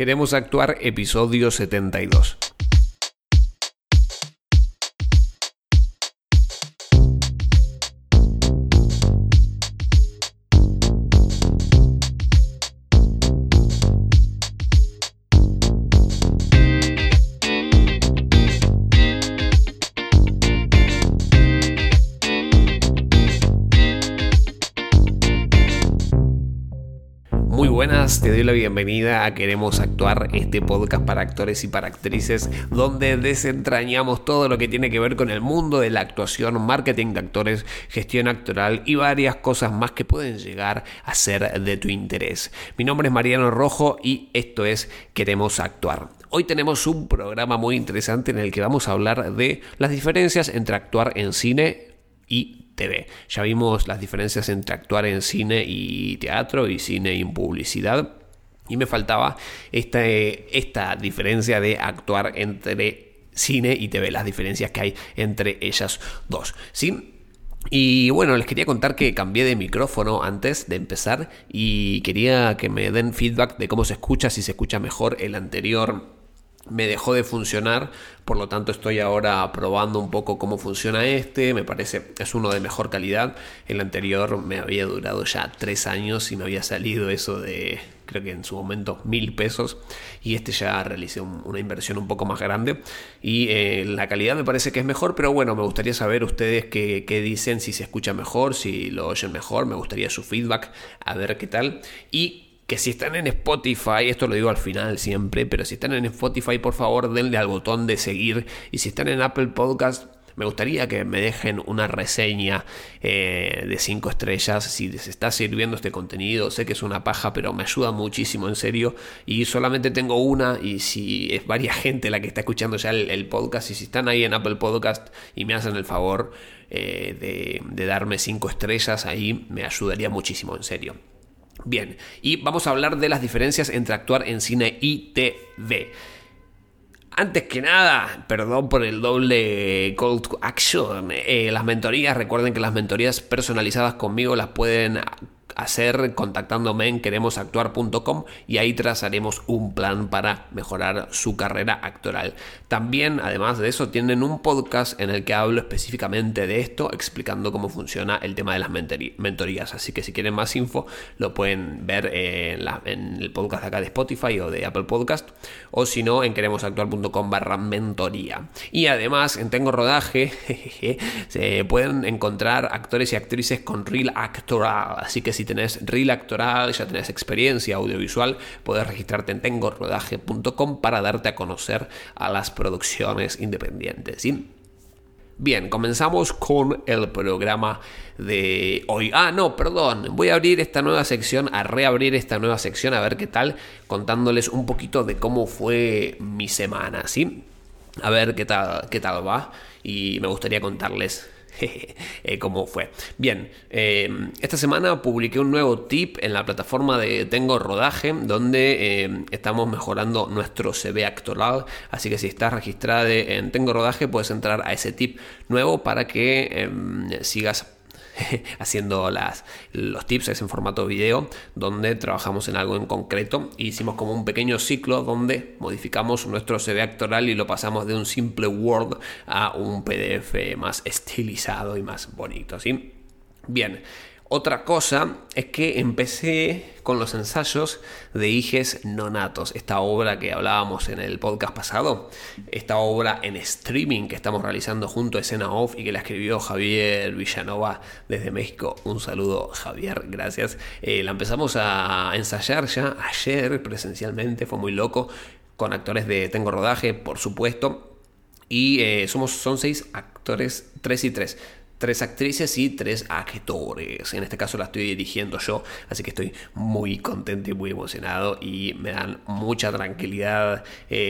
Queremos actuar, episodio 72. Muy buenas, te doy la bienvenida a Queremos Actuar, este podcast para actores y para actrices donde desentrañamos todo lo que tiene que ver con el mundo de la actuación, marketing de actores, gestión actoral y varias cosas más que pueden llegar a ser de tu interés. Mi nombre es Mariano Rojo y esto es Queremos Actuar. Hoy tenemos un programa muy interesante en el que vamos a hablar de las diferencias entre actuar en cine y TV. Ya vimos las diferencias entre actuar en cine y teatro y cine y publicidad. Y me faltaba esta diferencia de actuar entre cine y TV, las diferencias que hay entre ellas dos, ¿sí? Y bueno, les quería contar que cambié de micrófono antes de empezar y quería que me den feedback de cómo se escucha, si se escucha mejor. El anterior me dejó de funcionar, por lo tanto estoy ahora probando un poco cómo funciona me parece es uno de mejor calidad. El anterior me había durado ya 3 años y me había salido eso de, creo que en su momento, 1.000 pesos, y ya realicé una inversión un poco más grande y la calidad me parece que es mejor, pero bueno, me gustaría saber ustedes qué dicen, si se escucha mejor, si lo oyen mejor, me gustaría su feedback, a ver qué tal. Y que si están en Spotify, esto lo digo al final siempre, pero si están en Spotify, por favor denle al botón de seguir, y si están en Apple Podcast, me gustaría que me dejen una reseña de 5 estrellas si les está sirviendo este contenido. Sé que es una paja, pero me ayuda muchísimo, en serio, y solamente tengo una, y si es varias gente la que está escuchando ya el podcast, y si están ahí en Apple Podcast y me hacen el favor de darme 5 estrellas, ahí me ayudaría muchísimo, en serio. Bien, y vamos a hablar de las diferencias entre actuar en cine y TV. Antes que nada, perdón por el doble call to action. Las mentorías, recuerden que las mentorías personalizadas conmigo las pueden hacer contactándome en queremosactuar.com y ahí trazaremos un plan para mejorar su carrera actoral. También, además de eso, tienen un podcast en el que hablo específicamente de esto, explicando cómo funciona el tema de las mentorías. Así que si quieren más info, lo pueden ver en el podcast de acá de Spotify o de Apple Podcast, o si no, en queremosactuar.com/mentoría. Y además, en Tengo Rodaje, se pueden encontrar actores y actrices con reel actoral. Así que si tenés reel actoral, ya tenés experiencia audiovisual, puedes registrarte en tengorodaje.com para darte a conocer a las producciones independientes, ¿sí? Bien, comenzamos con el programa de hoy. Voy a abrir esta nueva sección, reabrir esta nueva sección, a ver qué tal, contándoles un poquito de cómo fue mi semana, ¿sí? A ver qué tal va, y me gustaría contarles cómo fue. Bien, esta semana publiqué un nuevo tip en la plataforma de Tengo Rodaje, donde estamos mejorando nuestro CV actoral. Así que si estás registrado en Tengo Rodaje, puedes entrar a ese tip nuevo para que sigas haciendo los tips. Es en formato video, donde trabajamos en algo en concreto. Hicimos como un pequeño ciclo donde modificamos nuestro CV actoral y lo pasamos de un simple Word a un PDF más estilizado y más bonito, ¿sí? Bien. Otra cosa es que empecé con los ensayos de Hijes Nonatos, esta obra que hablábamos en el podcast pasado, esta obra en streaming que estamos realizando junto a Escena Off y que la escribió Javier Villanova desde México. Un saludo, Javier, gracias. La empezamos a ensayar ya ayer presencialmente, fue muy loco, con actores de Tengo Rodaje, por supuesto, y son 6 actores, 3 y 3. 3 actrices y 3 actores. En este caso la estoy dirigiendo yo, así que estoy muy contento y muy emocionado y me dan mucha tranquilidad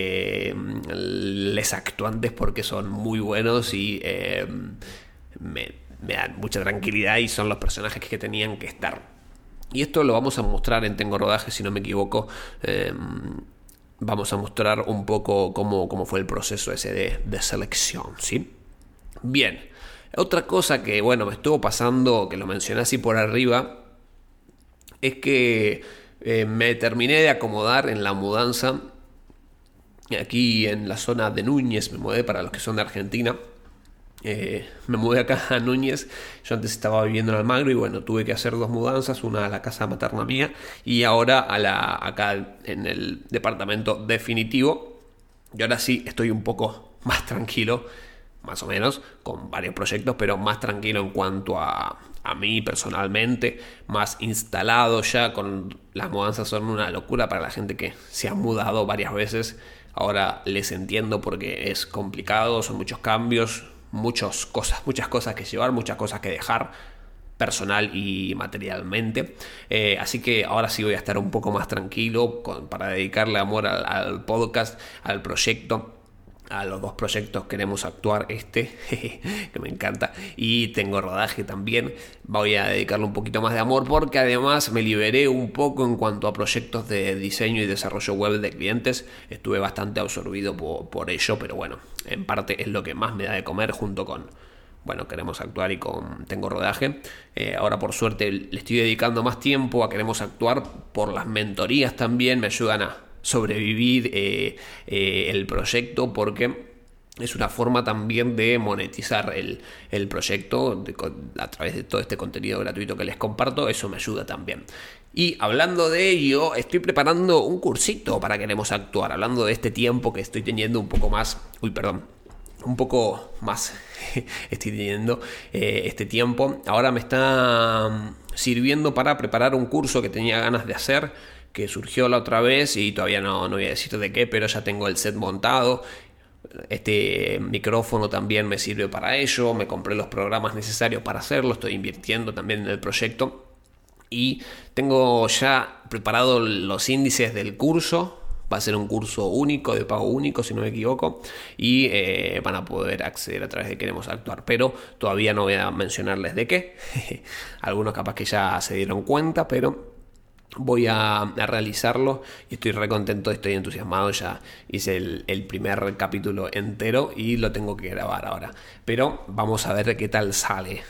les actuantes, porque son muy buenos y me dan mucha tranquilidad y son los personajes que tenían que estar. Y esto lo vamos a mostrar en Tengo Rodaje, si no me equivoco. Vamos a mostrar un poco cómo fue el proceso ese de selección, ¿sí? Bien. Otra cosa que, me estuvo pasando, que lo mencioné así por arriba, es que Me terminé de acomodar en la mudanza. Aquí en la zona de Núñez me mudé, para los que son de Argentina. Me mudé acá a Núñez. Yo antes estaba viviendo en Almagro y bueno, tuve que hacer 2 mudanzas, una a la casa materna mía y ahora acá en el departamento definitivo. Y ahora sí estoy un poco más tranquilo, más o menos, con varios proyectos, pero más tranquilo en cuanto a mí personalmente, más instalado ya. Con las mudanzas son una locura para la gente que se ha mudado varias veces. Ahora les entiendo porque es complicado, son muchos cambios, muchas cosas que llevar, muchas cosas que dejar personal y materialmente. Así que ahora sí voy a estar un poco más tranquilo para dedicarle amor al podcast, al proyecto. A los 2 proyectos queremos actuar, que me encanta, y tengo rodaje también. Voy a dedicarle un poquito más de amor porque además me liberé un poco en cuanto a proyectos de diseño y desarrollo web de clientes. Estuve bastante absorbido por ello, pero bueno, en parte es lo que más me da de comer, junto con, bueno, queremos actuar y tengo rodaje. Ahora por suerte le estoy dedicando más tiempo a queremos actuar. Por las mentorías también me ayudan a sobrevivir el proyecto, porque es una forma también de monetizar el proyecto a través de todo este contenido gratuito que les comparto. Eso me ayuda también. Y hablando de ello, estoy preparando un cursito para queremos actuar, hablando de este tiempo que estoy teniendo un poco más estoy teniendo este tiempo. Ahora me está sirviendo para preparar un curso que tenía ganas de hacer, que surgió la otra vez y todavía no voy a decir de qué, pero ya tengo el set montado. Este micrófono también me sirve para ello. Me compré los programas necesarios para hacerlo. Estoy invirtiendo también en el proyecto y tengo ya preparado los índices del curso. Va a ser un curso único, de pago único, si no me equivoco, y van a poder acceder a través de Queremos Actuar, pero todavía no voy a mencionarles de qué. Algunos capaz que ya se dieron cuenta, pero voy a realizarlo y estoy re contento, estoy entusiasmado. Ya hice el primer capítulo entero y lo tengo que grabar ahora, pero vamos a ver qué tal sale.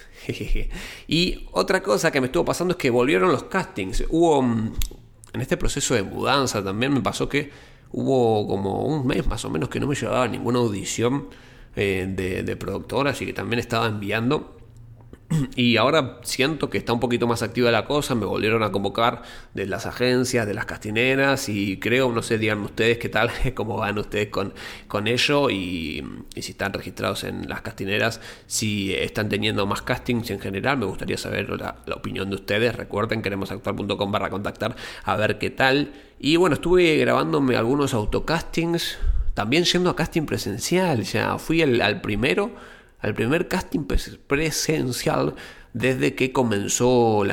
Y otra cosa que me estuvo pasando es que volvieron los castings. En este proceso de mudanza también me pasó que hubo como un mes más o menos que no me llevaba ninguna audición de productoras y que también estaba enviando. Y ahora siento que está un poquito más activa la cosa. Me volvieron a convocar de las agencias, de las castineras, y creo, no sé, digan ustedes qué tal, cómo van ustedes con ello y si están registrados en las castineras, si están teniendo más castings en general. Me gustaría saber la opinión de ustedes. Recuerden, queremosactuar.com/contactar, a ver qué tal. Y bueno, estuve grabándome algunos autocastings, también yendo a casting presencial. Ya fui al primer casting presencial desde que comenzó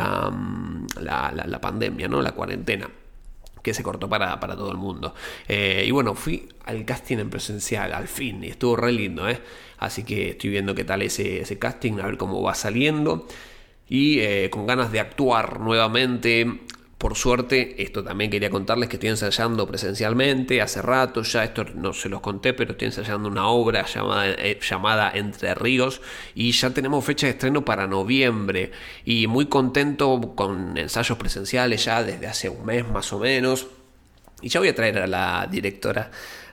la pandemia, ¿no? La cuarentena, que se cortó para todo el mundo. Y bueno, fui al casting en presencial al fin y estuvo re lindo, Así que estoy viendo qué tal ese casting, a ver cómo va saliendo. Y con ganas de actuar nuevamente. Por suerte, esto también quería contarles que estoy ensayando presencialmente hace rato. Ya esto no se los conté, pero estoy ensayando una obra llamada Entre Ríos, y ya tenemos fecha de estreno para noviembre. Y muy contento con ensayos presenciales ya desde hace un mes más o menos. Y ya voy a traer a la directora,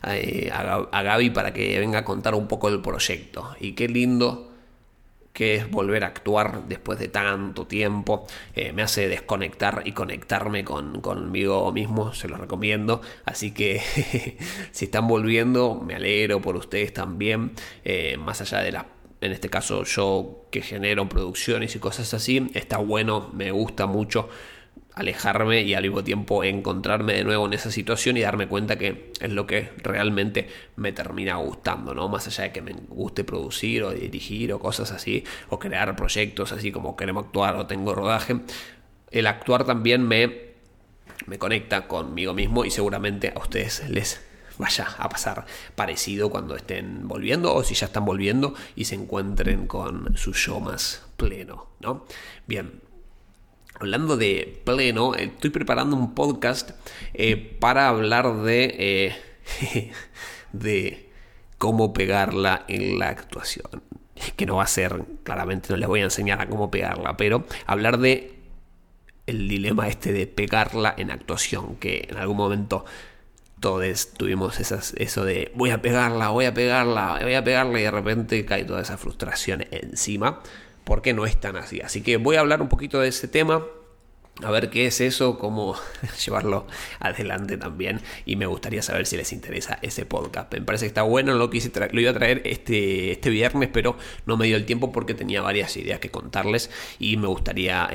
a Gaby, para que venga a contar un poco del proyecto. Y qué lindo que es volver a actuar después de tanto tiempo. Me hace desconectar y conectarme conmigo mismo, se los recomiendo. Así que si están volviendo, me alegro por ustedes también. Más allá de en este caso yo que genero producciones y cosas así, está bueno, me gusta mucho alejarme y al mismo tiempo encontrarme de nuevo en esa situación y darme cuenta que es lo que realmente me termina gustando, ¿no? Más allá de que me guste producir o dirigir o cosas así, o crear proyectos así como Queremos Actuar o Tengo Rodaje, el actuar también me conecta conmigo mismo, y seguramente a ustedes les vaya a pasar parecido cuando estén volviendo, o si ya están volviendo y se encuentren con su yo más pleno, ¿no? Bien. Hablando de pleno, estoy preparando un podcast para hablar de cómo pegarla en la actuación. Que no va a ser, claramente no les voy a enseñar a cómo pegarla, pero hablar de el dilema de pegarla en actuación, que en algún momento todos tuvimos eso de voy a pegarla y de repente cae toda esa frustración encima, porque no es tan así. Así que voy a hablar un poquito de ese tema, a ver qué es eso, cómo llevarlo adelante también, y me gustaría saber si les interesa ese podcast. Me parece que está bueno, lo iba a traer este viernes, pero no me dio el tiempo porque tenía varias ideas que contarles y me gustaría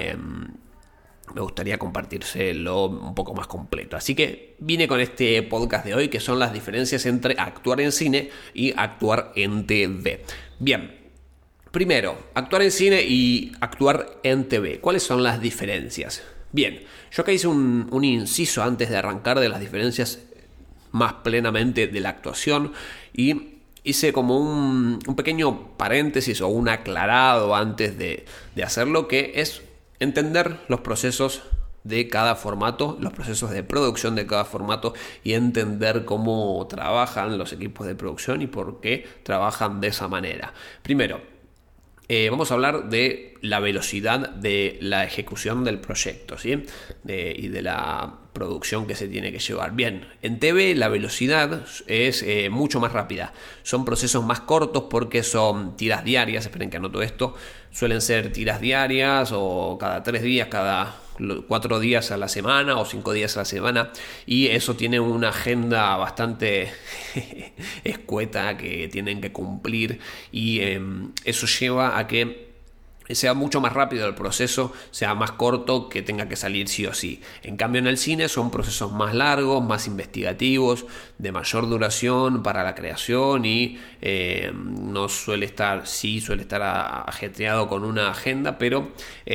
compartírselo un poco más completo. Así que vine con este podcast de hoy, que son las diferencias entre actuar en cine y actuar en TV. Bien, primero, actuar en cine y actuar en TV. ¿Cuáles son las diferencias? Bien, yo acá hice un inciso antes de arrancar de las diferencias más plenamente de la actuación, y hice como un pequeño paréntesis o un aclarado antes de hacerlo, que es entender los procesos de cada formato, los procesos de producción de cada formato, y entender cómo trabajan los equipos de producción y por qué trabajan de esa manera. Primero, vamos a hablar de la velocidad de la ejecución del proyecto, ¿sí? Y de la producción que se tiene que llevar. Bien, en TV la velocidad es mucho más rápida. Son procesos más cortos porque son tiras diarias. Esperen que anoto esto. Suelen ser tiras diarias o cada 3 días, cada 4 días a la semana o 5 días a la semana, y eso tiene una agenda bastante escueta que tienen que cumplir, y eso lleva a que sea mucho más rápido el proceso, sea más corto, que tenga que salir sí o sí. En cambio, en el cine son procesos más largos, más investigativos, de mayor duración para la creación, y no suele estar ajetreado con una agenda, pero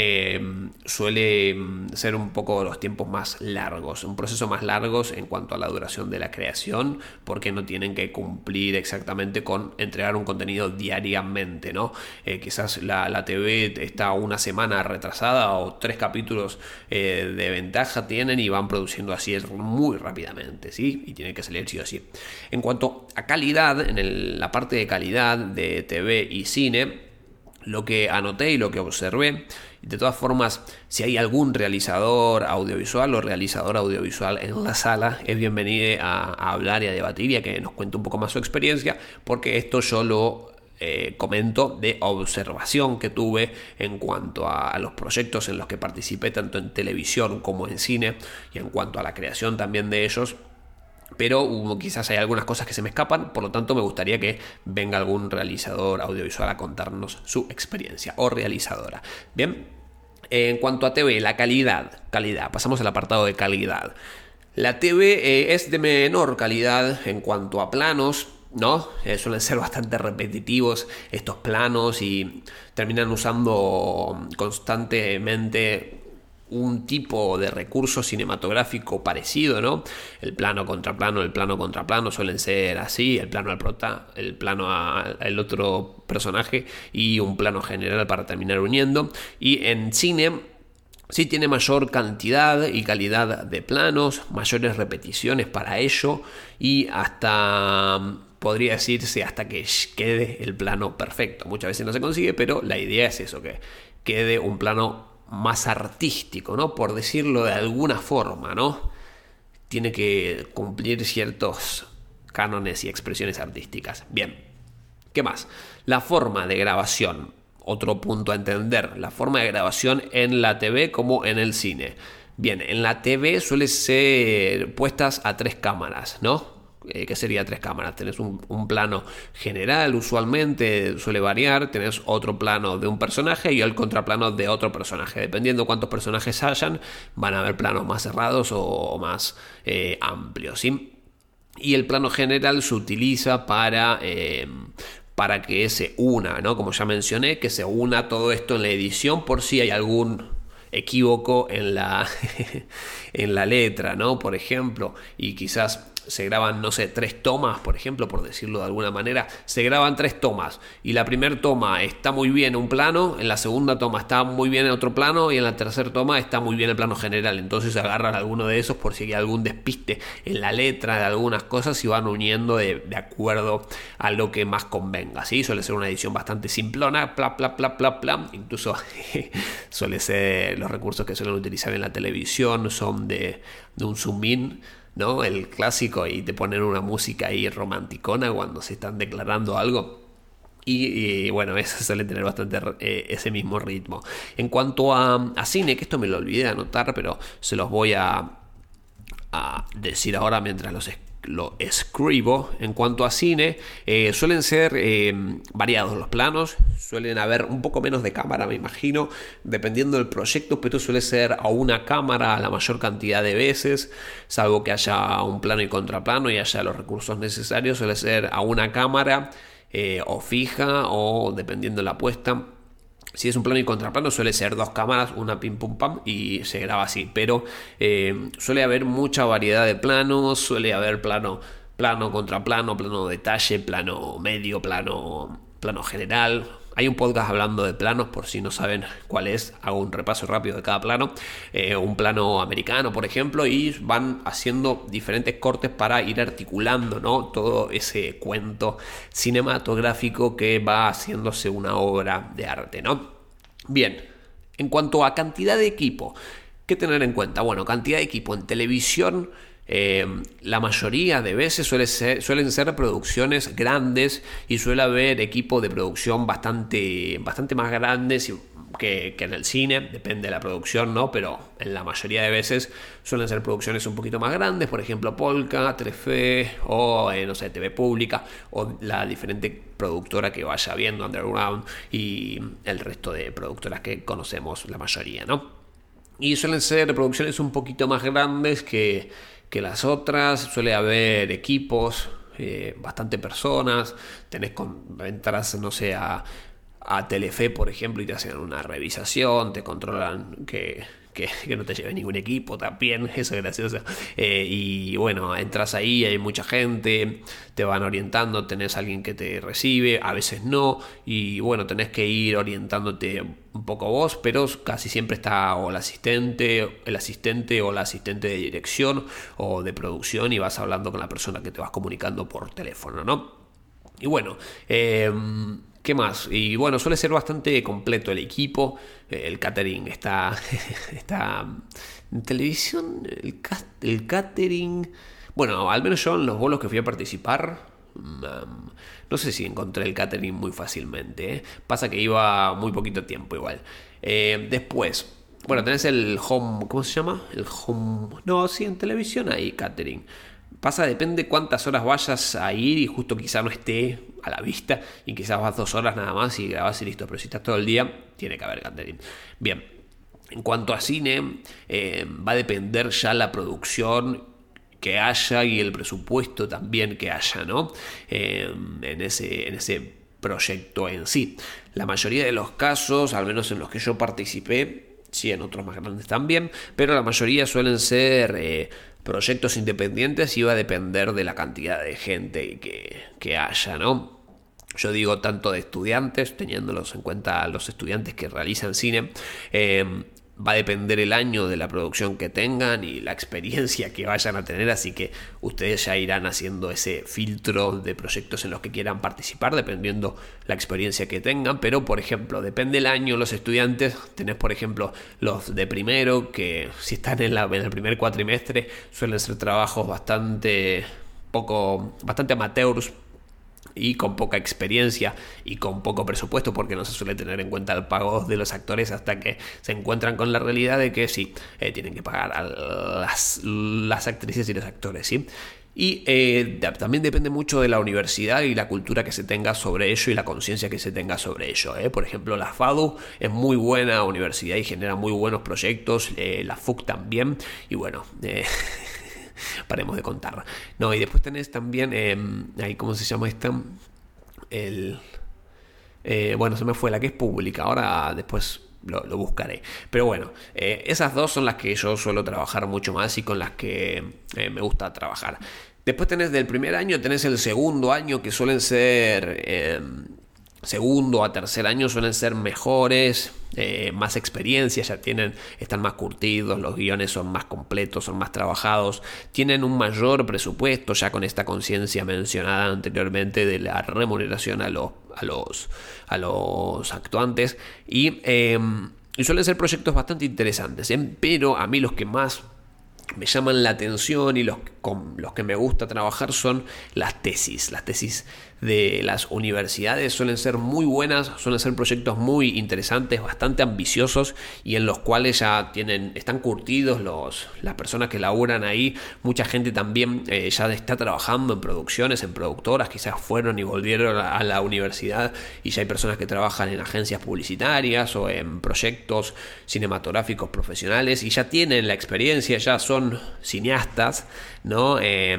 suele ser un poco los tiempos más largos, un proceso más largos en cuanto a la duración de la creación, porque no tienen que cumplir exactamente con entregar un contenido diariamente, ¿no? Quizás la TV está una semana retrasada o 3 capítulos de ventaja tienen, y van produciendo así muy rápidamente, ¿sí? Y tienen que salir sí o sí. En cuanto a calidad, en la parte de calidad de TV y cine, lo que anoté y lo que observé, de todas formas, si hay algún realizador audiovisual o realizadora audiovisual en la sala, es bienvenido a hablar y a debatir y a que nos cuente un poco más su experiencia, porque esto yo lo comento de observación que tuve en cuanto a los proyectos en los que participé, tanto en televisión como en cine, y en cuanto a la creación también de ellos. Pero quizás hay algunas cosas que se me escapan, por lo tanto me gustaría que venga algún realizador audiovisual a contarnos su experiencia, o realizadora. Bien, en cuanto a TV, la calidad, pasamos al apartado de calidad. La TV es de menor calidad en cuanto a planos, ¿no? Suelen ser bastante repetitivos estos planos, y terminan usando constantemente un tipo de recurso cinematográfico parecido, ¿no? El plano contra plano suelen ser así: el plano al prota, el plano al otro personaje, y un plano general para terminar uniendo. Y en cine sí tiene mayor cantidad y calidad de planos, mayores repeticiones para ello, y podría decirse hasta que quede el plano perfecto. Muchas veces no se consigue, pero la idea es eso, que quede un plano más artístico, ¿no? Por decirlo de alguna forma, ¿no? Tiene que cumplir ciertos cánones y expresiones artísticas. Bien, ¿qué más? La forma de grabación. Otro punto a entender: la forma de grabación en la TV como en el cine. Bien, en la TV suele ser puestas a 3 cámaras, ¿no? ¿Qué sería 3 cámaras? Tenés un plano general, usualmente suele variar, tenés otro plano de un personaje y el contraplano de otro personaje. Dependiendo cuántos personajes hayan, van a haber planos más cerrados o más amplios, ¿sí? Y el plano general se utiliza para que se una, ¿no? Como ya mencioné, que se una todo esto en la edición, por si hay algún equívoco en la letra, ¿no? Por ejemplo, y quizás se graban, no sé, 3 tomas, por ejemplo, por decirlo de alguna manera, se graban 3 tomas y la primera toma está muy bien en un plano, en la segunda toma está muy bien en otro plano y en la tercera toma está muy bien el plano general. Entonces agarran alguno de esos por si hay algún despiste en la letra de algunas cosas y van uniendo de acuerdo a lo que más convenga, ¿sí? Suele ser una edición bastante simplona, pla, pla, pla, pla, pla. Incluso suele ser, los recursos que suelen utilizar en la televisión son de un zoom in, ¿no? El clásico, y te ponen una música ahí romanticona cuando se están declarando algo. Y bueno, eso suele tener bastante ese mismo ritmo. En cuanto a cine, que esto me lo olvidé de anotar, pero se los voy a decir ahora mientras lo escribo. En cuanto a cine, suelen ser variados los planos, suelen haber un poco menos de cámara, me imagino, dependiendo del proyecto, pero suele ser a una cámara la mayor cantidad de veces, salvo que haya un plano y contraplano y haya los recursos necesarios. Suele ser a una cámara o fija, o dependiendo de la apuesta. Si es un plano y contraplano, suele ser 2 cámaras, una pim pum pam, y se graba así. Pero suele haber mucha variedad de planos, suele haber plano contraplano, plano detalle, plano medio, plano general. Hay un podcast hablando de planos, por si no saben cuál es, hago un repaso rápido de cada plano. Un plano americano, por ejemplo, y van haciendo diferentes cortes para ir articulando, ¿no? Todo ese cuento cinematográfico que va haciéndose una obra de arte, ¿no? Bien, en cuanto a cantidad de equipo, ¿qué tener en cuenta? Bueno, cantidad de equipo en televisión. La mayoría de veces suelen ser producciones grandes y suele haber equipo de producción bastante más grandes que en el cine, depende de la producción, ¿no? Pero en la mayoría de veces suelen ser producciones un poquito más grandes, por ejemplo Polka, Telefe o no sé, TV Pública, o la diferente productora que vaya viendo, Underground, y el resto de productoras que conocemos, la mayoría, ¿no? Y suelen ser producciones un poquito más grandes que las otras. Suele haber equipos, bastante personas. Entras, no sé, a Telefe, por ejemplo, y te hacen una revisación, te controlan que no te lleve ningún equipo también, eso es gracioso. Y bueno, entras ahí, hay mucha gente, te van orientando, tenés alguien que te recibe, a veces no, y bueno, tenés que ir orientándote un poco vos, pero casi siempre está o el asistente o la asistente de dirección o de producción, y vas hablando con la persona que te vas comunicando por teléfono, ¿no? Y bueno, ¿qué más? Y bueno, suele ser bastante completo el equipo. El catering está en televisión. El catering, bueno, al menos yo en los bolos que fui a participar, no sé si encontré el catering muy fácilmente. Pasa que iba muy poquito tiempo igual. Después, bueno, tenés el home, ¿cómo se llama? El home, no, sí, en televisión hay catering. Pasa, depende cuántas horas vayas a ir, y justo quizá no esté a la vista y quizás vas 2 horas nada más y grabás y listo. Pero si estás todo el día, tiene que haber catering. Bien, en cuanto a cine, va a depender ya la producción que haya y el presupuesto también que haya, ¿no? En ese proyecto en sí. La mayoría de los casos, al menos en los que yo participé, sí, en otros más grandes también, pero la mayoría suelen ser proyectos independientes, y va a depender de la cantidad de gente que haya, ¿no? Yo digo tanto de estudiantes, teniéndolos en cuenta los estudiantes que realizan cine. Va a depender el año de la producción que tengan y la experiencia que vayan a tener, así que ustedes ya irán haciendo ese filtro de proyectos en los que quieran participar, dependiendo la experiencia que tengan. Pero, por ejemplo, depende el año, los estudiantes, tenés, por ejemplo, los de primero, que si están en el primer cuatrimestre, suelen ser trabajos bastante amateurs, y con poca experiencia y con poco presupuesto, porque no se suele tener en cuenta el pago de los actores hasta que se encuentran con la realidad de que sí, tienen que pagar a las actrices y los actores, ¿sí? Y también depende mucho de la universidad y la cultura que se tenga sobre ello y la conciencia que se tenga sobre ello. Por ejemplo, la FADU es muy buena universidad y genera muy buenos proyectos, la FUC también, y bueno, paremos de contar. No, y después tenés también, ahí, ¿cómo se llama esta? Bueno, se me fue la que es pública, ahora después lo buscaré. Pero bueno, esas dos son las que yo suelo trabajar mucho más y con las que me gusta trabajar. Después tenés del primer año, tenés el segundo año, que suelen ser... segundo a tercer año suelen ser mejores, más experiencia, están más curtidos, los guiones son más completos, son más trabajados, tienen un mayor presupuesto, ya con esta conciencia mencionada anteriormente de la remuneración a los actuantes, y suelen ser proyectos bastante interesantes, pero a mí los que más me llaman la atención y con los que me gusta trabajar son las tesis. Las tesis de las universidades suelen ser muy buenas, suelen ser proyectos muy interesantes, bastante ambiciosos, y en los cuales ya están curtidos las personas que laburan ahí. Mucha gente también ya está trabajando en producciones, en productoras, quizás fueron y volvieron a la universidad, y ya hay personas que trabajan en agencias publicitarias o en proyectos cinematográficos profesionales, y ya tienen la experiencia, ya son cineastas, ¿no?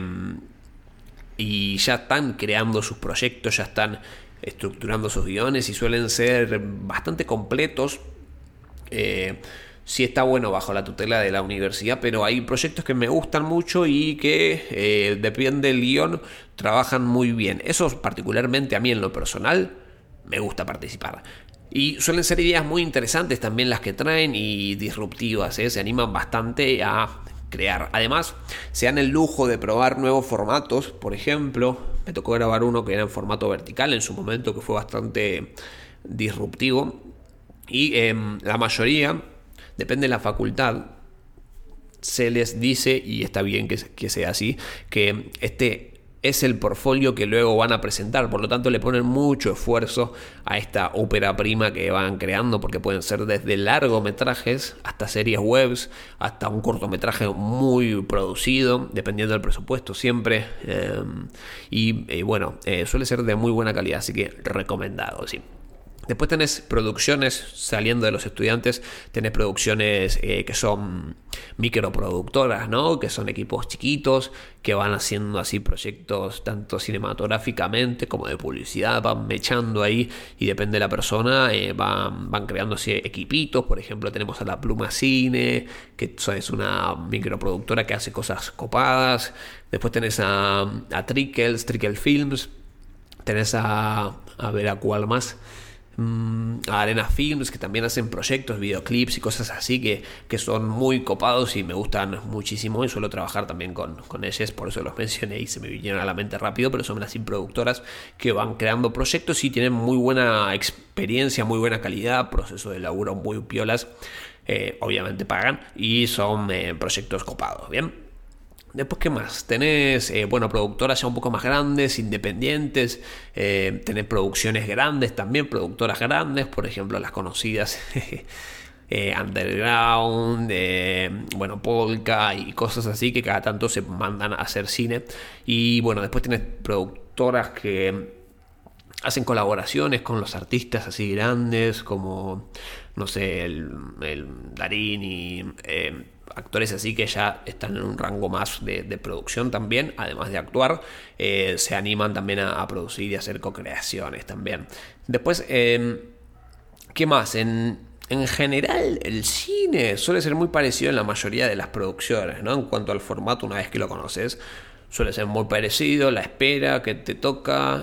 Y ya están creando sus proyectos, ya están estructurando sus guiones, y suelen ser bastante completos. Sí, está bueno bajo la tutela de la universidad, pero hay proyectos que me gustan mucho y que depende del guión, trabajan muy bien. Esos particularmente a mí en lo personal me gusta participar. Y suelen ser ideas muy interesantes también las que traen, y disruptivas, se animan bastante a crear. Además, se dan el lujo de probar nuevos formatos. Por ejemplo, me tocó grabar uno que era en formato vertical en su momento, que fue bastante disruptivo. Y la mayoría, depende de la facultad, se les dice, y está bien que sea así, que este es el portfolio que luego van a presentar. Por lo tanto, le ponen mucho esfuerzo a esta ópera prima que van creando, porque pueden ser desde largometrajes hasta series webs, hasta un cortometraje muy producido, dependiendo del presupuesto siempre. Bueno, suele ser de muy buena calidad, así que recomendado, sí. Después tenés producciones saliendo de los estudiantes, tenés producciones que son microproductoras, ¿no? Que son equipos chiquitos que van haciendo así proyectos tanto cinematográficamente como de publicidad, van mechando ahí, y depende de la persona, van creando así equipitos. Por ejemplo, tenemos a La Pluma Cine, que es una microproductora que hace cosas copadas. Después tenés a Trickle Films, tenés a ver a cuál más, a Arena Films, que también hacen proyectos, videoclips y cosas así que son muy copados y me gustan muchísimo, y suelo trabajar también con ellas, por eso los mencioné y se me vinieron a la mente rápido. Pero son así productoras que van creando proyectos y tienen muy buena experiencia, muy buena calidad, proceso de laburo muy piolas, obviamente pagan, y son proyectos copados, ¿bien? Después, ¿qué más? Tenés, productoras ya un poco más grandes, independientes. Tenés producciones grandes también, productoras grandes, por ejemplo, las conocidas Underground, Polka y cosas así, que cada tanto se mandan a hacer cine. Y bueno, después tenés productoras que hacen colaboraciones con los artistas así grandes, como, no sé, el Darín, y actores así que ya están en un rango más de producción también, además de actuar. Se animan también a producir y a hacer co-creaciones también. Después, ¿qué más? En general, el cine suele ser muy parecido en la mayoría de las producciones, ¿no? En cuanto al formato, una vez que lo conoces, suele ser muy parecido, la espera que te toca,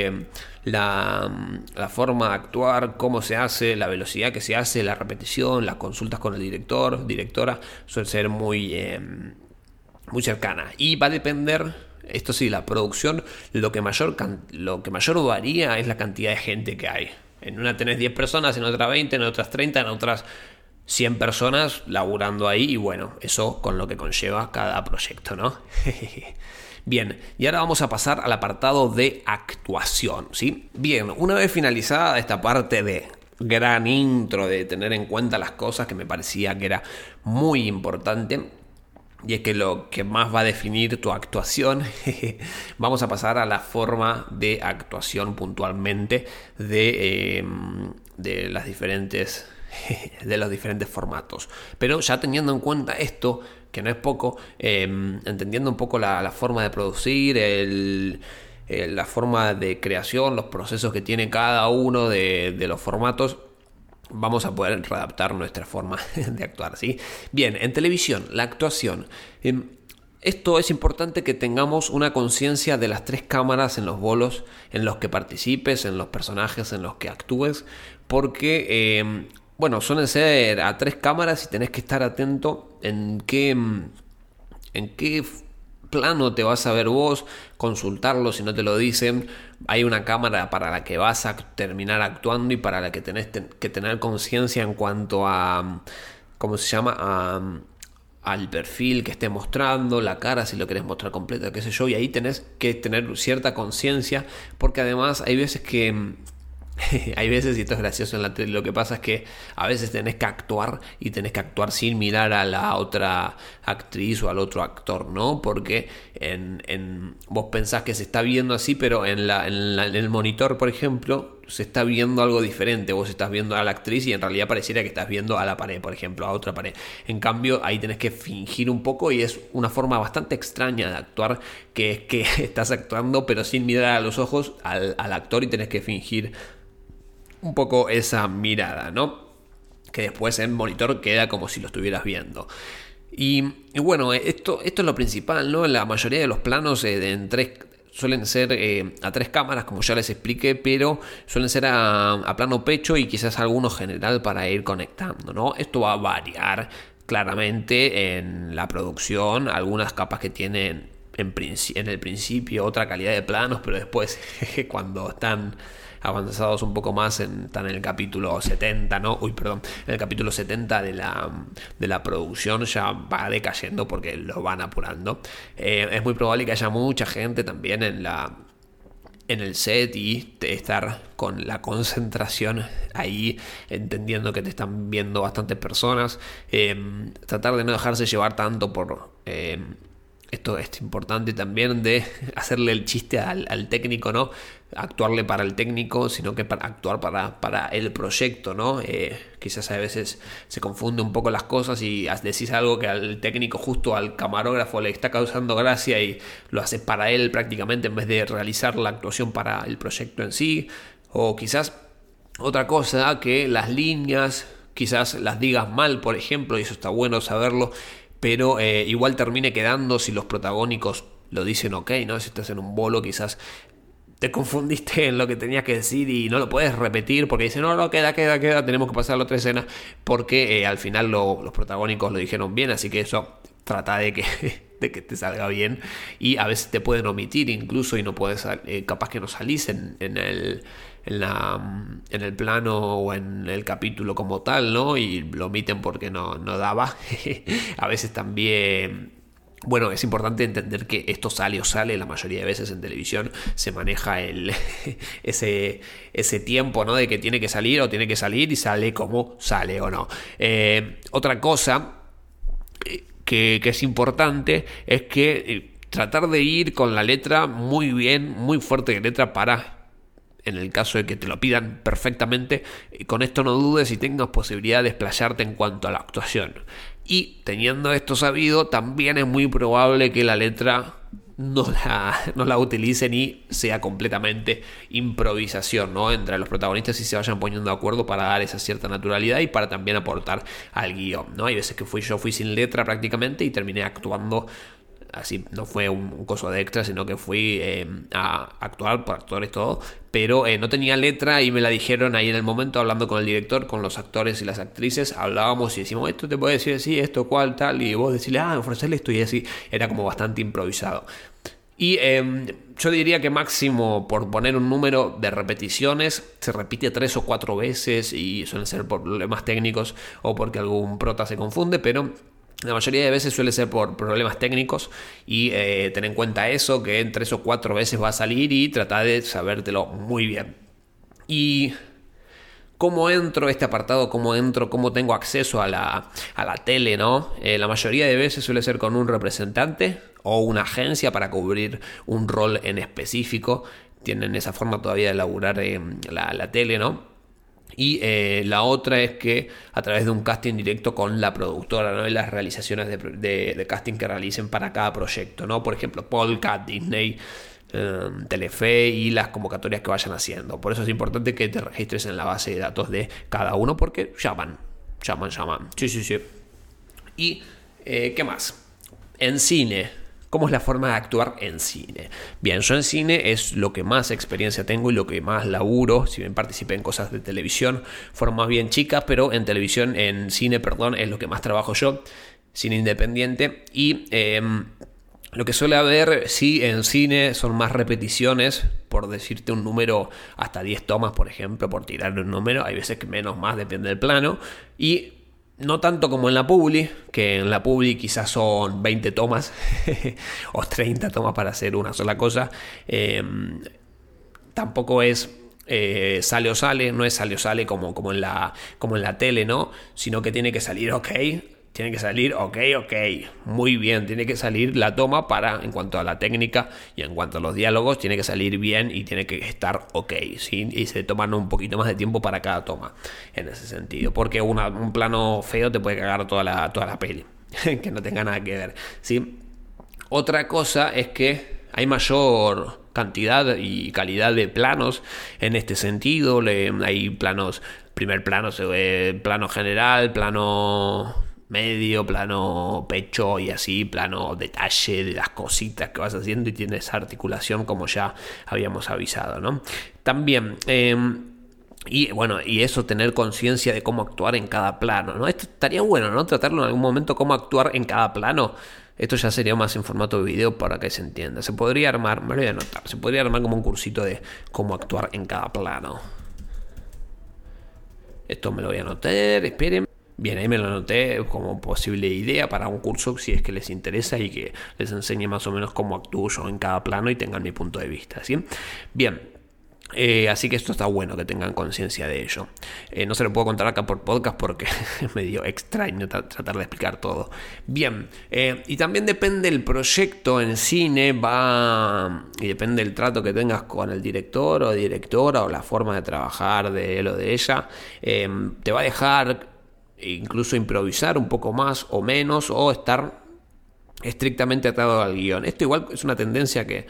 la forma de actuar, cómo se hace, la velocidad que se hace, la repetición, las consultas con el director, directora, suele ser muy cercana. Y va a depender, esto sí, la producción, lo que mayor varía es la cantidad de gente que hay. En una tenés 10 personas, en otra 20, en otras 30, en otras 100 personas laburando ahí, y bueno, eso con lo que conlleva cada proyecto, ¿no? Bien, y ahora vamos a pasar al apartado de actuación, ¿sí? Bien, una vez finalizada esta parte de gran intro, de tener en cuenta las cosas que me parecía que era muy importante, y es que lo que más va a definir tu actuación, vamos a pasar a la forma de actuación puntualmente de los diferentes formatos. Pero ya teniendo en cuenta esto, que no es poco, entendiendo un poco la forma de producir, la forma de creación, los procesos que tiene cada uno de los formatos, vamos a poder readaptar nuestra forma de actuar, ¿sí? Bien, en televisión, la actuación. esto es importante que tengamos una conciencia de las 3 cámaras en los bolos en los que participes, en los personajes en los que actúes, porque suelen ser a 3 cámaras y tenés que estar atento en qué plano te vas a ver vos, consultarlo si no te lo dicen. Hay una cámara para la que vas a terminar actuando y para la que tenés que tener conciencia en cuanto a, ¿cómo se llama? Al perfil que esté mostrando, la cara si lo querés mostrar completa, qué sé yo, y ahí tenés que tener cierta conciencia, porque además hay veces que hay veces, y esto es gracioso en la tele, lo que pasa es que a veces tenés que actuar y tenés que actuar sin mirar a la otra actriz o al otro actor, ¿no? Porque vos pensás que se está viendo así, pero en el monitor, por ejemplo, se está viendo algo diferente. Vos estás viendo a la actriz y en realidad pareciera que estás viendo a la pared, por ejemplo, a otra pared. En cambio, ahí tenés que fingir un poco y es una forma bastante extraña de actuar, que es que estás actuando pero sin mirar a los ojos al actor y tenés que fingir un poco esa mirada, ¿no? Que después en monitor queda como si lo estuvieras viendo. Y bueno, esto es lo principal, ¿no? La mayoría de los planos suelen ser a 3 cámaras, como ya les expliqué, pero suelen ser a plano pecho y quizás alguno general para ir conectando, ¿no? Esto va a variar claramente en la producción, algunas capas que tienen en el principio otra calidad de planos, pero después cuando están avanzados un poco más, están en el capítulo 70, ¿no? En el capítulo 70 de la producción ya va decayendo porque lo van apurando. Es muy probable que haya mucha gente también en el set y estar con la concentración ahí, entendiendo que te están viendo bastantes personas. Tratar de no dejarse llevar tanto por... Esto es importante también de hacerle el chiste al técnico, ¿no? Actuarle para el técnico, sino que actuar para el proyecto, ¿no? Quizás a veces se confunde un poco las cosas y decís algo que al técnico, justo al camarógrafo, le está causando gracia y lo haces para él prácticamente en vez de realizar la actuación para el proyecto en sí. O quizás otra cosa, que las líneas quizás las digas mal, por ejemplo, y eso está bueno saberlo, pero igual termine quedando si los protagónicos lo dicen ok, ¿no? Si estás en un bolo quizás te confundiste en lo que tenías que decir y no lo puedes repetir porque dicen no, queda, tenemos que pasar a la otra escena, porque al final los protagónicos lo dijeron bien, así que eso trata de que te salga bien, y a veces te pueden omitir incluso y no puedes, capaz que no salís en el plano o en el capítulo como tal, ¿no? Y lo omiten porque no daba. A veces también, bueno, es importante entender que esto sale la mayoría de veces en televisión se maneja ese tiempo, ¿no? De que tiene que salir o tiene que salir y sale como sale o no. Otra cosa que es importante es que tratar de ir con la letra muy bien, muy fuerte de letra para, en el caso de que te lo pidan perfectamente, con esto no dudes y tengas posibilidad de explayarte en cuanto a la actuación. Y teniendo esto sabido, también es muy probable que la letra no la utilicen y sea completamente improvisación, ¿no? Entre los protagonistas y se vayan poniendo de acuerdo para dar esa cierta naturalidad y para también aportar al guión, ¿no? Hay veces que yo fui sin letra prácticamente y terminé actuando así, no fue un coso de extra, sino que fui a actuar por actores todo, pero no tenía letra y me la dijeron ahí en el momento, hablando con el director, con los actores y las actrices, hablábamos y decimos, esto te puede decir así, esto cual, tal, y vos decirle, ofrecerle esto y así, era como bastante improvisado. Y yo diría que máximo, por poner un número de repeticiones, se repite 3 o 4 veces y suelen ser por problemas técnicos o porque algún prota se confunde, pero la mayoría de veces suele ser por problemas técnicos y ten en cuenta eso, que en 3 o 4 veces va a salir y trata de sabértelo muy bien. Y ¿cómo entro a este apartado? ¿Cómo tengo acceso a la tele, ¿no? La mayoría de veces suele ser con un representante o una agencia para cubrir un rol en específico. Tienen esa forma todavía de laburar la tele, ¿no? Y la otra es que a través de un casting directo con la productora, ¿no? Y las realizaciones de casting que realicen para cada proyecto, ¿no? Por ejemplo, Polka, Disney, Telefe y las convocatorias que vayan haciendo. Por eso es importante que te registres en la base de datos de cada uno porque llaman. Sí. Y ¿qué más? En cine, ¿Cómo es la forma de actuar en cine? Bien, yo en cine es lo que más experiencia tengo y lo que más laburo. Si bien participé en cosas de televisión, fueron más bien chicas, pero en cine, es lo que más trabajo yo, cine independiente. Y lo que suele haber, sí, en cine son más repeticiones, por decirte un número, hasta 10 tomas, por ejemplo, por tirarle un número. Hay veces que menos, más, depende del plano. Y no tanto como en la publi, que en la publi quizás son 20 tomas o 30 tomas para hacer una sola cosa. Tampoco es sale o sale, no es sale o sale como en la tele, ¿no? Sino que tiene que salir ok, muy bien, tiene que salir la toma en cuanto a la técnica y en cuanto a los diálogos, tiene que salir bien y tiene que estar ok, ¿sí? Y se toman un poquito más de tiempo para cada toma, en ese sentido, porque un plano feo te puede cagar toda la peli, que no tenga nada que ver, ¿sí? Otra cosa es que hay mayor cantidad y calidad de planos en este sentido. Hay planos, primer plano, plano general, plano medio, plano pecho y así, plano detalle de las cositas que vas haciendo y tienes articulación como ya habíamos avisado, ¿no? También y eso, tener conciencia de cómo actuar en cada plano, ¿no? Esto estaría bueno, ¿no? Tratarlo en algún momento, cómo actuar en cada plano. Esto ya sería más en formato de video para que se entienda. Se podría armar, me lo voy a anotar, se podría armar como un cursito de cómo actuar en cada plano. Esto me lo voy a anotar, esperen. Bien, ahí me lo anoté como posible idea para un curso si es que les interesa y que les enseñe más o menos cómo actúo yo en cada plano y tengan mi punto de vista, ¿sí? Bien. Así que esto está bueno que tengan conciencia de ello. No se lo puedo contar acá por podcast porque es medio extraño tratar de explicar todo. Bien, y también depende del proyecto en cine, y depende del trato que tengas con el director o directora o la forma de trabajar de él o de ella. Te va a dejar incluso improvisar un poco más o menos o estar estrictamente atado al guión. Esto igual es una tendencia que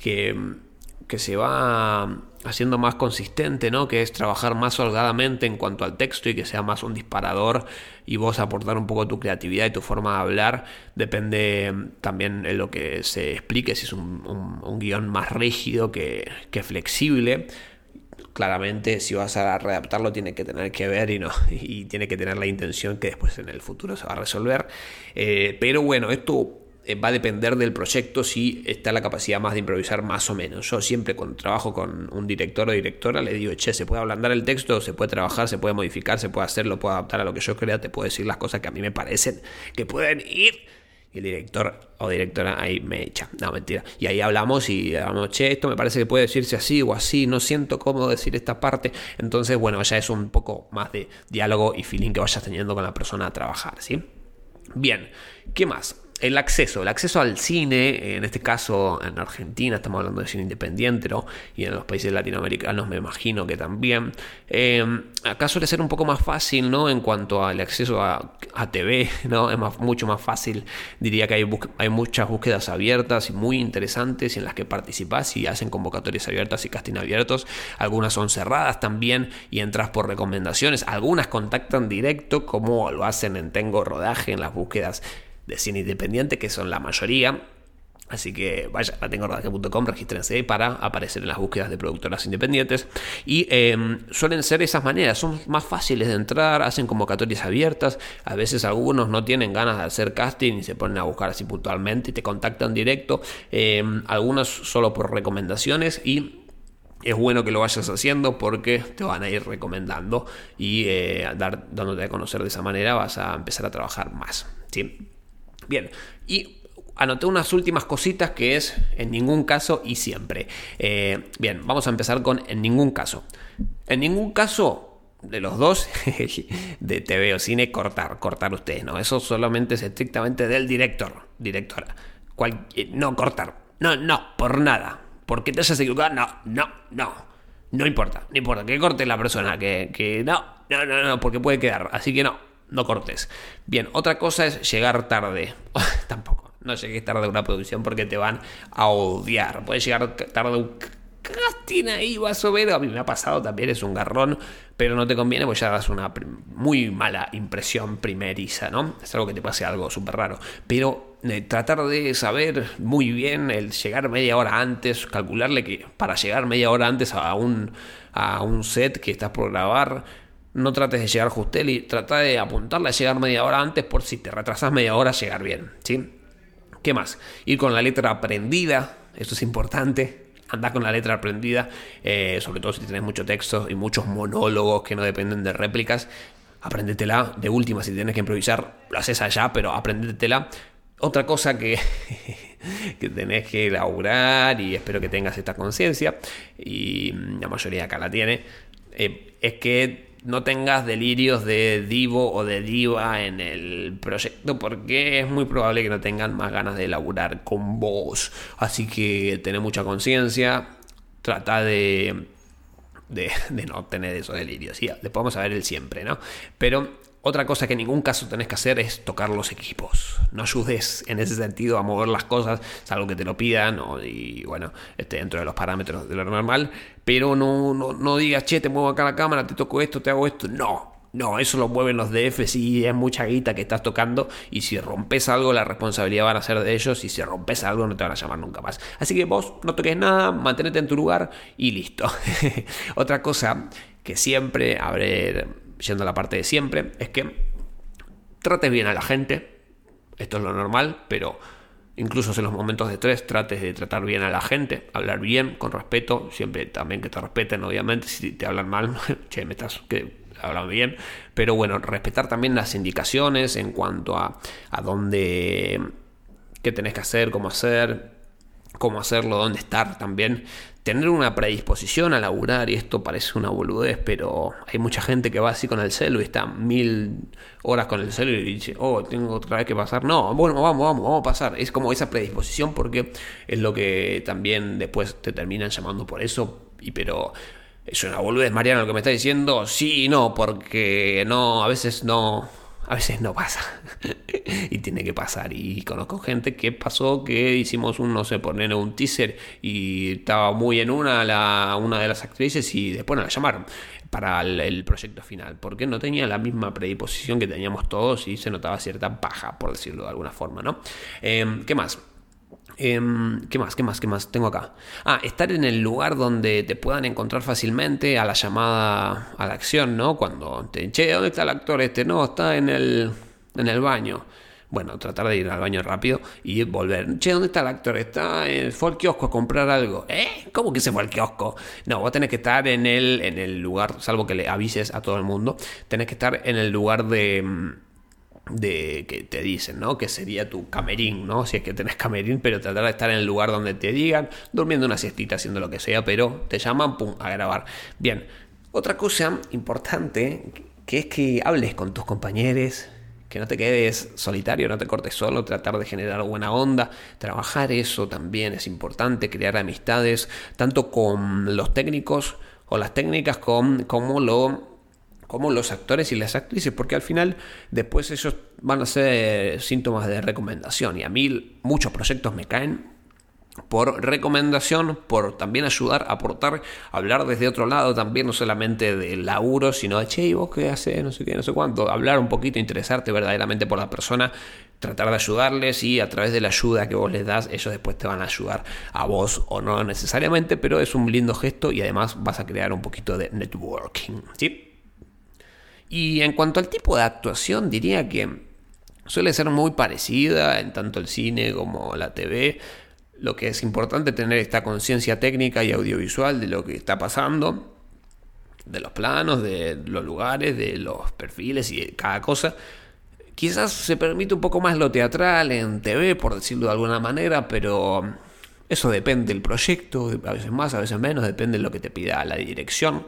se va haciendo más consistente, ¿no? Que es trabajar más holgadamente en cuanto al texto y que sea más un disparador y vos aportar un poco tu creatividad y tu forma de hablar. Depende también de lo que se explique, si es un guión más rígido que flexible. Claramente, si vas a readaptarlo, tiene que tener que ver y tiene que tener la intención que después en el futuro se va a resolver. Pero bueno, esto va a depender del proyecto, si está la capacidad más de improvisar más o menos. Yo siempre cuando trabajo con un director o directora le digo, se puede ablandar el texto, se puede trabajar, se puede modificar, se puede hacer, lo puedo adaptar a lo que yo crea, te puedo decir las cosas que a mí me parecen que pueden ir. Y el director o directora ahí me echa. No, mentira. Y ahí hablamos esto me parece que puede decirse así o así, no siento cómo decir esta parte. Entonces, bueno, ya es un poco más de diálogo y feeling que vayas teniendo con la persona a trabajar, ¿sí? Bien, ¿qué más? El acceso al cine, en este caso en Argentina estamos hablando de cine independiente, ¿no? Y en los países latinoamericanos me imagino que también. Acá suele ser un poco más fácil, ¿no? En cuanto al acceso a TV, ¿no? Es mucho más fácil. Diría que hay muchas búsquedas abiertas y muy interesantes en las que participás y hacen convocatorias abiertas y casting abiertos. Algunas son cerradas también y entras por recomendaciones. Algunas contactan directo, como lo hacen en Tengo Rodaje, en las búsquedas de cine independiente, que son la mayoría. Así que vaya a tengorodaje.com, regístrense para aparecer en las búsquedas de productoras independientes. Y suelen ser esas maneras, son más fáciles de entrar, hacen convocatorias abiertas. A veces algunos no tienen ganas de hacer casting y se ponen a buscar así puntualmente y te contactan directo. Algunos solo por recomendaciones, y es bueno que lo vayas haciendo porque te van a ir recomendando y dándote a conocer de esa manera vas a empezar a trabajar más, ¿sí? Bien, y anoté unas últimas cositas que es en ningún caso y siempre. Bien, vamos a empezar con en ningún caso. En ningún caso de los dos, de TV o cine, cortar ustedes, ¿no? Eso solamente es estrictamente del directora. No cortar, no, por nada. Porque te hayas equivocado, no importa que corte la persona, que no, porque puede quedar, así que no cortes. Bien, otra cosa es llegar tarde. Tampoco, no llegues tarde a una producción porque te van a odiar. Puedes llegar tarde a un casting ahí, vas a ver. A mí me ha pasado también, es un garrón, pero no te conviene porque ya das una muy mala impresión primeriza, ¿no? Es algo que te pase algo súper raro. Pero tratar de saber muy bien el llegar media hora antes, calcularle que para llegar media hora antes a un set que estás por grabar, no trates de llegar justel y trata de apuntarle a llegar media hora antes por si te retrasas media hora llegar bien, ¿sí? ¿Qué más? Ir con la letra aprendida, eso es importante. Andá con la letra aprendida, sobre todo si tenés mucho texto y muchos monólogos que no dependen de réplicas. Apréndetela. De última, si tenés que improvisar, lo haces allá, pero apréndetela. Otra cosa que tenés que elaborar, y espero que tengas esta conciencia, y la mayoría acá la tiene, es que no tengas delirios de divo o de diva en el proyecto, porque es muy probable que no tengan más ganas de elaborar con vos. Así que tené mucha conciencia, trata de no tener esos delirios. Sí, después vamos a ver el siempre, ¿no? Pero otra cosa que en ningún caso tenés que hacer es tocar los equipos. No ayudes en ese sentido a mover las cosas, salvo que te lo pidan, y bueno, dentro de los parámetros de lo normal. Pero no digas, che, te muevo acá la cámara, te toco esto, te hago esto. No, eso lo mueven los DFs y es mucha guita que estás tocando. Y si rompes algo, la responsabilidad van a ser de ellos. Y si rompes algo, no te van a llamar nunca más. Así que vos no toques nada, mantenete en tu lugar y listo. Otra cosa que siempre, yendo a la parte de siempre, es que trates bien a la gente. Esto es lo normal, pero incluso en los momentos de estrés trates de tratar bien a la gente, hablar bien, con respeto, siempre también que te respeten, obviamente. Si te hablan mal, che, me estás hablando bien, pero bueno, respetar también las indicaciones en cuanto a dónde, qué tenés que hacer, cómo hacerlo, dónde estar también. Tener una predisposición a laburar, y esto parece una boludez, pero hay mucha gente que va así con el celu y está 1000 horas con el celu y dice, tengo otra vez que pasar. No, bueno, vamos a pasar. Es como esa predisposición, porque es lo que también después te terminan llamando por eso. Pero es una boludez, Mariano, lo que me está diciendo. Sí y no, porque a veces no pasa. Y tiene que pasar. Y conozco gente que pasó que hicimos poner un teaser y estaba muy en una de las actrices, y después nos la llamaron para el proyecto final, porque no tenía la misma predisposición que teníamos todos y se notaba cierta paja, por decirlo de alguna forma, ¿no? ¿Qué más? ¿Qué más tengo acá? Estar en el lugar donde te puedan encontrar fácilmente a la llamada a la acción, ¿no? Cuando ¿dónde está el actor este? No, está en el baño. Bueno, tratar de ir al baño rápido y volver. ¿Dónde está el actor? Fue al kiosco a comprar algo. ¿Cómo que se fue al kiosco? No, vos tenés que estar en el lugar, salvo que le avises a todo el mundo, tenés que estar en el lugar de que te dicen, ¿no? Que sería tu camerín, ¿no? Si es que tenés camerín, pero tratar de estar en el lugar donde te digan, durmiendo una siestita, haciendo lo que sea, pero te llaman, pum, a grabar. Bien, otra cosa importante, que es que hables con tus compañeros, que no te quedes solitario, no te cortes solo, tratar de generar buena onda, trabajar eso también es importante, crear amistades, tanto con los técnicos o las técnicas como los actores y las actrices, porque al final después ellos van a ser síntomas de recomendación, y a mí muchos proyectos me caen por recomendación, por también ayudar, aportar, hablar desde otro lado también, no solamente del laburo, sino de, che, ¿y vos qué haces? No sé qué, no sé cuánto, hablar un poquito, interesarte verdaderamente por la persona, tratar de ayudarles, y a través de la ayuda que vos les das, ellos después te van a ayudar a vos, o no necesariamente, pero es un lindo gesto y además vas a crear un poquito de networking, ¿sí? Y en cuanto al tipo de actuación, diría que suele ser muy parecida en tanto el cine como la TV. Lo que es importante es tener esta conciencia técnica y audiovisual de lo que está pasando, de los planos, de los lugares, de los perfiles y de cada cosa. Quizás se permite un poco más lo teatral en TV, por decirlo de alguna manera, pero eso depende del proyecto, a veces más, a veces menos, depende de lo que te pida la dirección.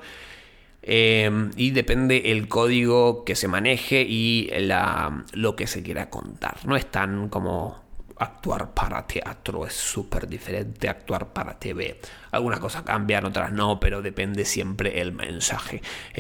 Y depende el código que se maneje y lo que se quiera contar. No es tan como actuar para teatro, es súper diferente actuar para TV. Algunas cosas cambian, otras no, pero depende siempre el mensaje.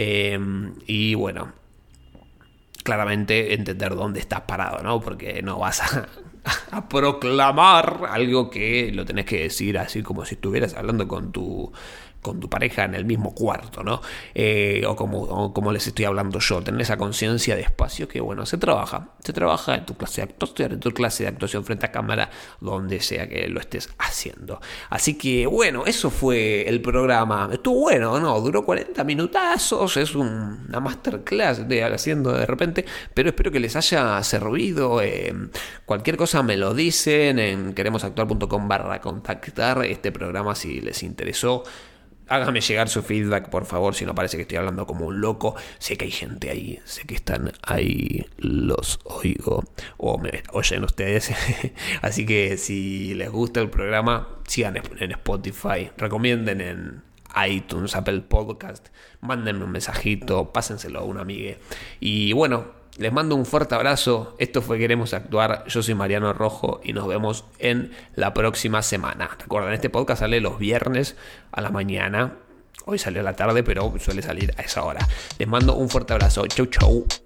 Y bueno, claramente entender dónde estás parado, ¿no? Porque no vas a proclamar algo que lo tenés que decir así como si estuvieras hablando con tu con tu pareja en el mismo cuarto, ¿no? O como les estoy hablando yo, tener esa conciencia de espacio que, bueno, se trabaja en tu clase de actuación frente a cámara, donde sea que lo estés haciendo. Así que, bueno, eso fue el programa. Estuvo bueno, ¿no? Duró 40 minutazos, es una masterclass haciendo de repente, pero espero que les haya servido. Cualquier cosa me lo dicen en queremosactuar.com/contactar este programa si les interesó. Háganme llegar su feedback, por favor, si no parece que estoy hablando como un loco. Sé que hay gente ahí, sé que están ahí, los oigo, o me oyen ustedes. Así que si les gusta el programa, sigan en Spotify, recomienden en iTunes, Apple Podcast, mándenme un mensajito, pásenselo a un amigo. Y bueno, les mando un fuerte abrazo. Esto fue Queremos Actuar. Yo soy Mariano Rojo y nos vemos en la próxima semana. Recuerden, este podcast sale los viernes a la mañana. Hoy salió a la tarde, pero suele salir a esa hora. Les mando un fuerte abrazo. Chau, chau.